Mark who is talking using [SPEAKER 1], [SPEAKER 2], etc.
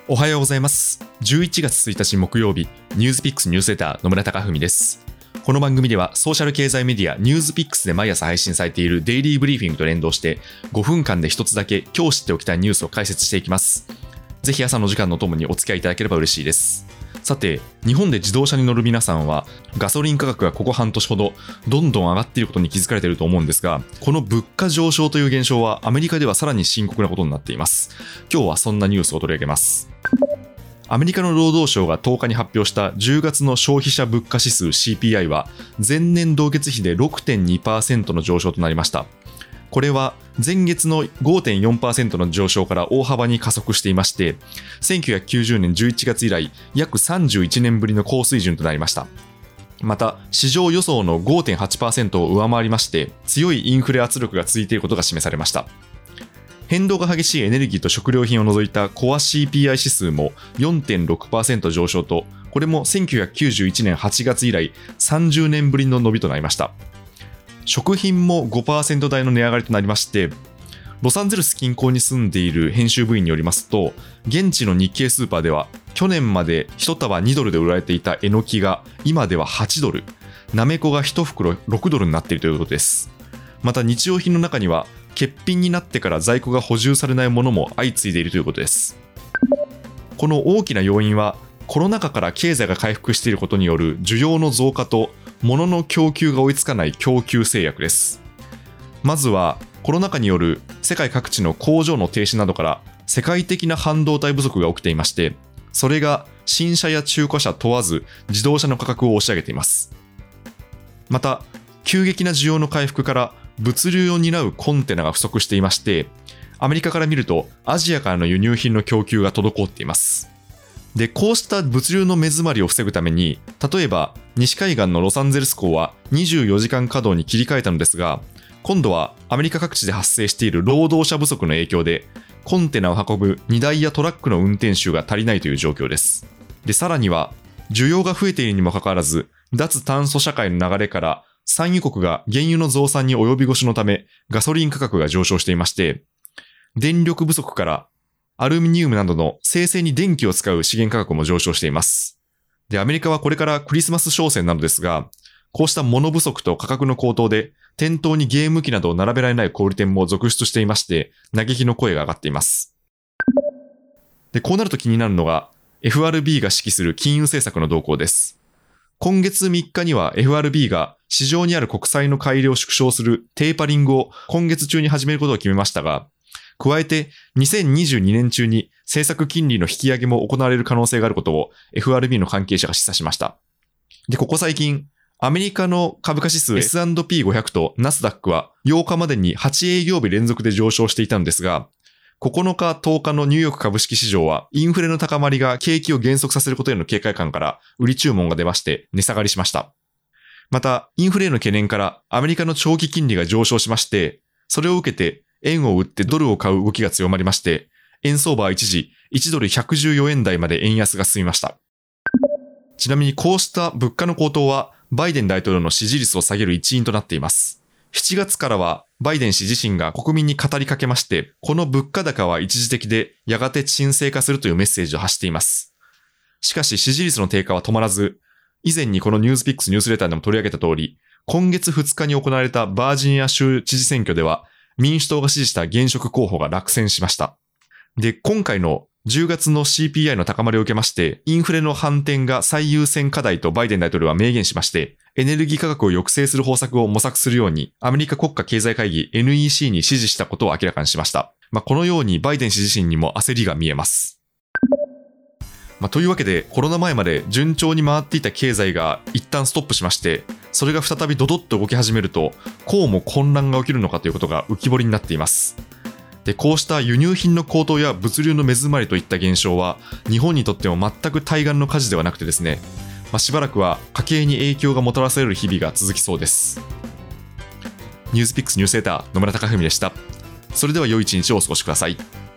[SPEAKER 1] おはようございます。11月1日木曜日、ニュースピックスニュースレター野村貴文です。この番組ではソーシャル経済メディアニュースピックスで毎朝配信されているデイリーブリーフィングと連動して5分間で一つだけ今日知っておきたいニュースを解説していきます。ぜひ朝の時間のともにお付き合いいただければ嬉しいです。さて、日本で自動車に乗る皆さんはガソリン価格がここ半年ほどどんどん上がっていることに気づかれていると思うんですが、この物価上昇という現象はアメリカではさらに深刻なことになっています。今日はそんなニュースを取り上げます。アメリカの労働省が10日に発表した10月の消費者物価指数 CPI は前年同月比で 6.2% の上昇となりました。これは前月の 5.4% の上昇から大幅に加速していまして、1990年11月以来約31年ぶりの高水準となりました。また、市場予想の 5.8% を上回りまして、強いインフレ圧力が続いていることが示されました。変動が激しいエネルギーと食料品を除いたコア CPI 指数も 4.6% 上昇と、これも1991年8月以来30年ぶりの伸びとなりました。食品も 5% 台の値上がりとなりまして、ロサンゼルス近郊に住んでいる編集部員によりますと、現地の日系スーパーでは去年まで1束2ドルで売られていたえのきが今では8ドル、なめこが1袋6ドルになっているということです。また日用品の中には欠品になってから在庫が補充されないものも相次いでいるということです。この大きな要因はコロナ禍から経済が回復していることによる需要の増加と物の供給が追いつかない供給制約です。まずはコロナ禍による世界各地の工場の停止などから世界的な半導体不足が起きていまして、それが新車や中古車問わず自動車の価格を押し上げています。また急激な需要の回復から物流を担うコンテナが不足していまして、アメリカから見るとアジアからの輸入品の供給が滞っています。で、こうした物流の目詰まりを防ぐために、例えば西海岸のロサンゼルス港は24時間稼働に切り替えたのですが、今度はアメリカ各地で発生している労働者不足の影響で、コンテナを運ぶ荷台やトラックの運転手が足りないという状況です。で、さらには需要が増えているにもかかわらず、脱炭素社会の流れから産油国が原油の増産に及び腰のため、ガソリン価格が上昇していまして、電力不足からアルミニウムなどの精製に電気を使う資源価格も上昇しています。で、アメリカはこれからクリスマス商戦なのですが、こうした物不足と価格の高騰で、店頭にゲーム機などを並べられない小売店も続出していまして、嘆きの声が上がっています。で、こうなると気になるのが、FRB が指揮する金融政策の動向です。今月3日には FRB が市場にある国債の買い入れを縮小するテーパリングを今月中に始めることを決めましたが、加えて2022年中に政策金利の引き上げも行われる可能性があることを FRB の関係者が示唆しました。で、ここ最近、アメリカの株価指数 S&P500 とナスダックは8日までに8営業日連続で上昇していたんですが、9日、10日のニューヨーク株式市場はインフレの高まりが景気を減速させることへの警戒感から売り注文が出まして値下がりしました。また、インフレへの懸念からアメリカの長期金利が上昇しまして、それを受けて円を売ってドルを買う動きが強まりまして、円相場は一時1ドル114円台まで円安が進みました。ちなみにこうした物価の高騰はバイデン大統領の支持率を下げる一因となっています。7月からはバイデン氏自身が国民に語りかけまして、この物価高は一時的でやがて沈静化するというメッセージを発しています。しかし支持率の低下は止まらず、以前にこのニュースピックスニュースレターでも取り上げた通り、今月2日に行われたバージニア州知事選挙では民主党が支持した現職候補が落選しました。で、今回の10月の CPI の高まりを受けまして、インフレの反転が最優先課題とバイデン大統領は明言しまして、エネルギー価格を抑制する方策を模索するように、アメリカ国家経済会議 NEC に指示したことを明らかにしました。このようにバイデン氏自身にも焦りが見えます。というわけで、コロナ前まで順調に回っていた経済が一旦ストップしまして、それが再びドドッと動き始めると、こうも混乱が起きるのかということが浮き彫りになっています。で、こうした輸入品の高騰や物流の目詰まりといった現象は、日本にとっても全く対岸の火事ではなくてですね、しばらくは家計に影響がもたらされる日々が続きそうです。ニュースピックスニュースレター野村貴文でした。それでは良い一日をお過ごしください。